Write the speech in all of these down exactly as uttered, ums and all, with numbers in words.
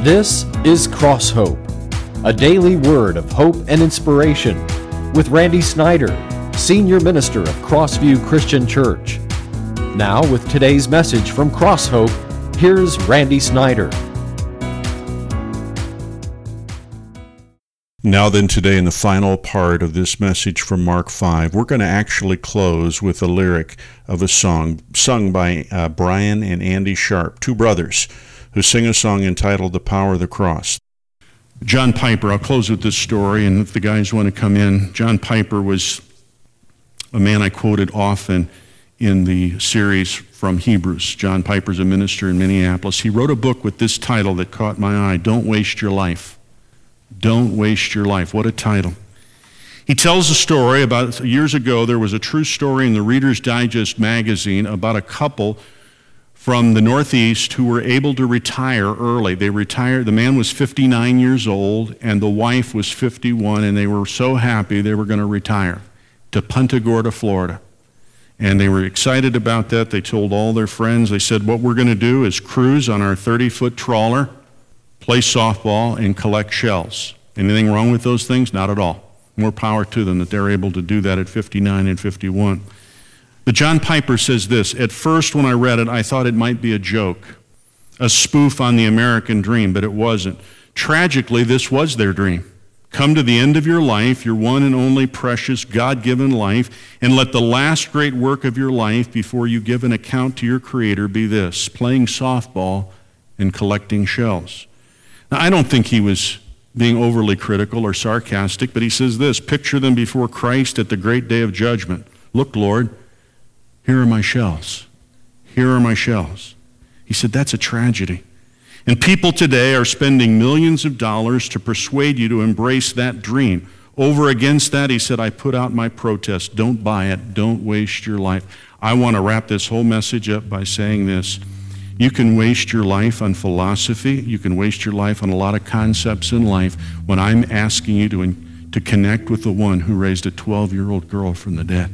This is Cross Hope, a daily word of hope and inspiration with Randy Snyder, Senior Minister of Crossview Christian Church. Now with today's message from Cross Hope, here's Randy Snyder. Now then, today in the final part of this message from Mark five, we're going to actually close with a lyric of a song sung by uh, Brian and Andy Sharp, two brothers, who sing a song entitled The Power of the Cross. John Piper, I'll close with this story, and if the guys want to come in, John Piper was a man I quoted often in the series from Hebrews. John Piper's a minister in Minneapolis. He wrote a book with this title that caught my eye, Don't Waste Your Life. Don't Waste Your Life. What a title. He tells a story about years ago. There was a true story in the Reader's Digest magazine about a couple from the Northeast who were able to retire early. They retired, the man was fifty-nine years old and the wife was fifty-one, and they were so happy they were going to retire to Punta Gorda, Florida. And they were excited about that. They told all their friends, they said, what we're going to do is cruise on our thirty-foot trawler, play softball, and collect shells. Anything wrong with those things? Not at all. More power to them that they're able to do that at fifty-nine and fifty-one. But John Piper says this, at first when I read it, I thought it might be a joke, a spoof on the American dream, but it wasn't. Tragically, this was their dream. Come to the end of your life, your one and only precious God-given life, and let the last great work of your life before you give an account to your Creator be this, playing softball and collecting shells. Now, I don't think he was being overly critical or sarcastic, but he says this, picture them before Christ at the great day of judgment. Look, Lord, here are my shells. Here are my shells. He said, that's a tragedy. And people today are spending millions of dollars to persuade you to embrace that dream. Over against that, he said, I put out my protest. Don't buy it. Don't waste your life. I want to wrap this whole message up by saying this. You can waste your life on philosophy. You can waste your life on a lot of concepts in life when I'm asking you to, to connect with the one who raised a twelve-year-old girl from the dead.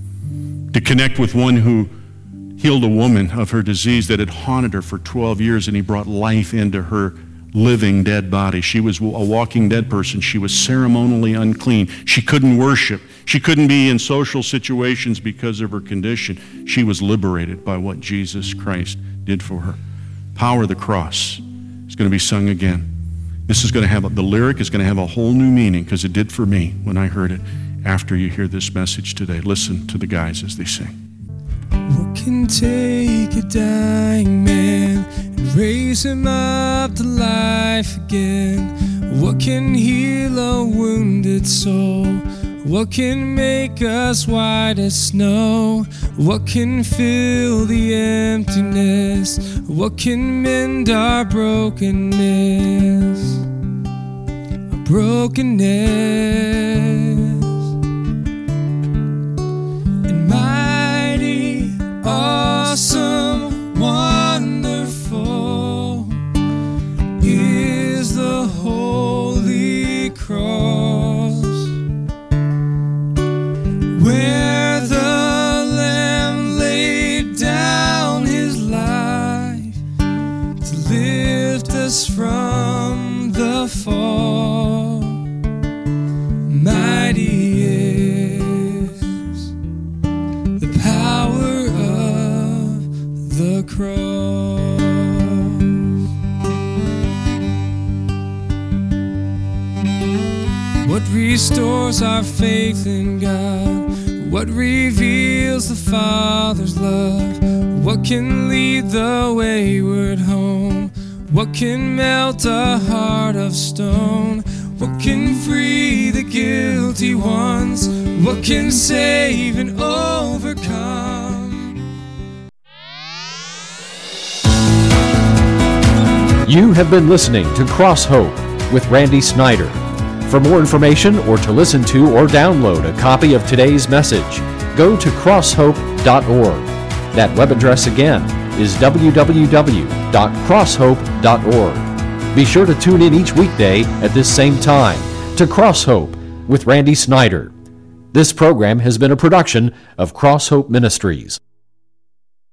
To connect with one who healed a woman of her disease that had haunted her for twelve years, and he brought life into her living dead body. She was a walking dead person. She was ceremonially unclean. She couldn't worship. She couldn't be in social situations because of her condition. She was liberated by what Jesus Christ did for her. Power of the Cross is going to be sung again. This is going to have, a, the lyric is going to have a whole new meaning because it did for me when I heard it. After you hear this message today, listen to the guys as they sing. What can take a dying man and raise him up to life again? What can heal a wounded soul? What can make us white as snow? What can fill the emptiness? What can mend our brokenness? Our brokenness. And mighty, awesome, wonderful is the holy cross, where the Lamb laid down his life to lift us from the fall. Mighty is the power of the cross. What restores our faith in God? What reveals the Father's love? What can lead the wayward home? What can melt a heart of stone? What can free the guilty ones? What can save and overcome? You have been listening to Cross Hope with Randy Snyder. For more information or to listen to or download a copy of today's message, go to cross hope dot org. That web address again is w w w dot cross hope dot org. Be sure to tune in each weekday at this same time to Cross Hope with Randy Snyder. This program has been a production of Cross Hope Ministries.